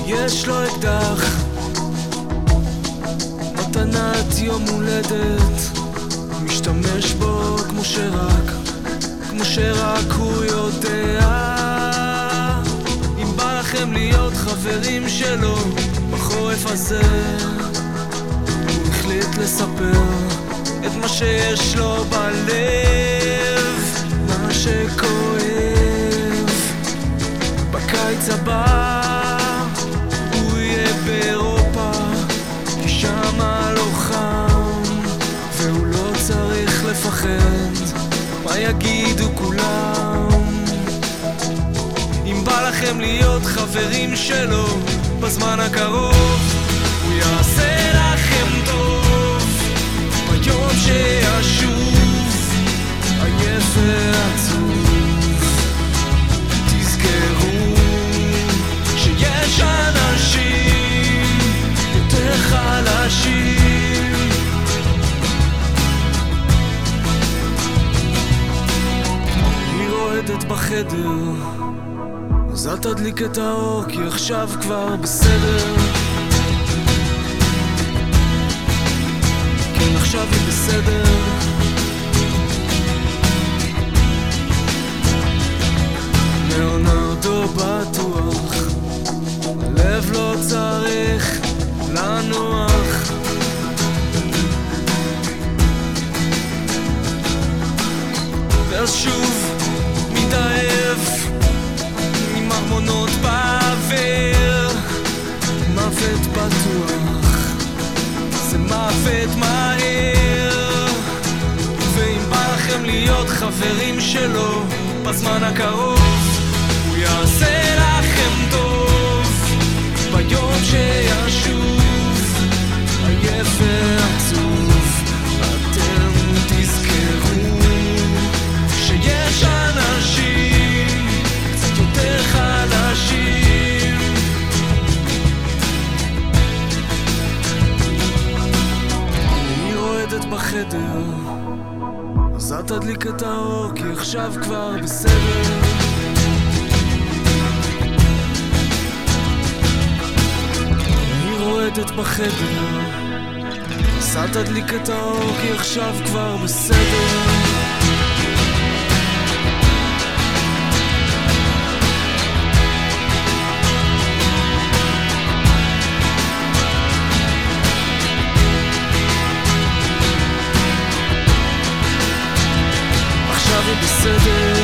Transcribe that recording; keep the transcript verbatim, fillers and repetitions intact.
יש לו אקדח, מתנת יום הולדת, משתמש בו כמו שרק, כמו שרק הוא יודע. אם בא לכם להיות חברים שלו בחורף הזה, הוא החליט לספר את מה שיש לו בלב, מה שכואב. בקיץ הבא הוא יהיה באירופה, כי שמה לא חם והוא לא צריך לפחד מה יגידו כולם. אם בא לכם להיות חברים שלו בזמן הקרוב, הוא יעשה לכם טוב ביום שישוב עייף ועצוב. תזכרו שיש אנשים יותר חלשים. היא רועדת בחדר, אז אל תדליק את האור כי עכשיו כבר בסדר. כן, עכשיו היא בסדר. ליאונרדו בטוח, הלב לא צריך לנוח. ואז שוב מתאהב עם ארמונות באוויר. מוות בטוח, זה מוות מהר. ואם בא לכם להיות חברים שלו בזמן הקרוב, הוא יעשה לכם טוב ביום שישוב עייף ועצוב. אתם תזכרו שיש אנשים קצת יותר חלשים. היא רועדת בחדר, אז אל תדליק את האור כי עכשיו כבר בסדר. היא רועדת בחדר, אז אל תדליק את האור כי עכשיו כבר בסדר. עכשיו היא בסדר.